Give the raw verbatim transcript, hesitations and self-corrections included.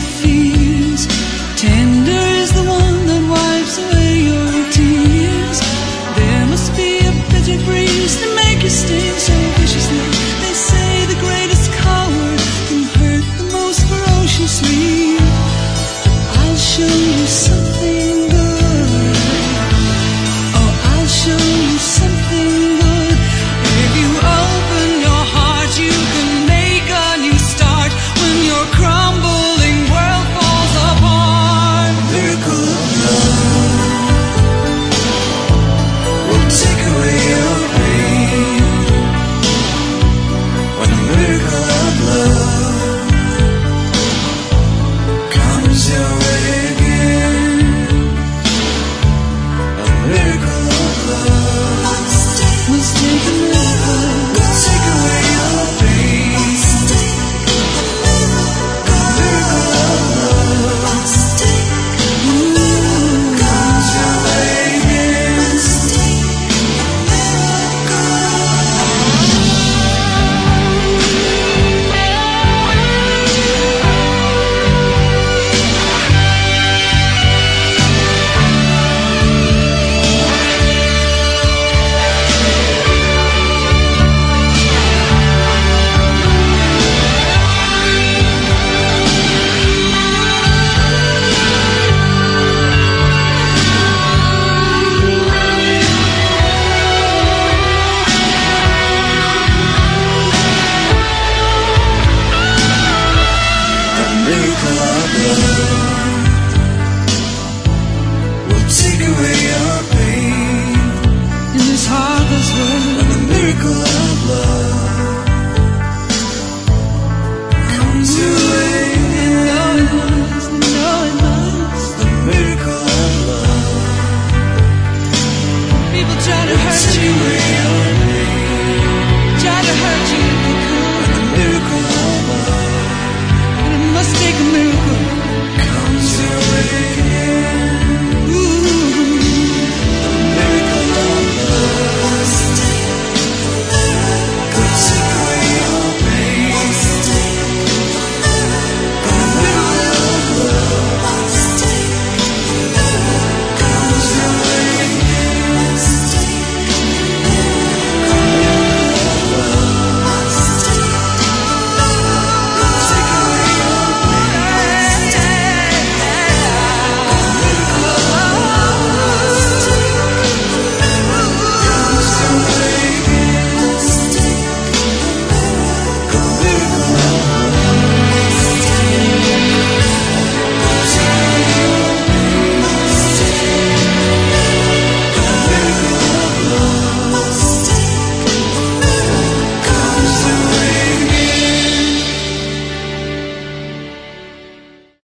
fears. Tender is the one that wipes away your tears. There must be a bitter breeze to make you sting so viciously. They say the greatest coward can hurt the most ferociously. I'll show you something good. Oh, I'll show you something good. If you open your heart, you can make a new start when your crumbling world falls apart. Miracle of love will take away your pain. When the miracle of love comes your way again, a miracle of love must take a miracle, will take away your pain. A miracle of love comes your way again. The miracle of love.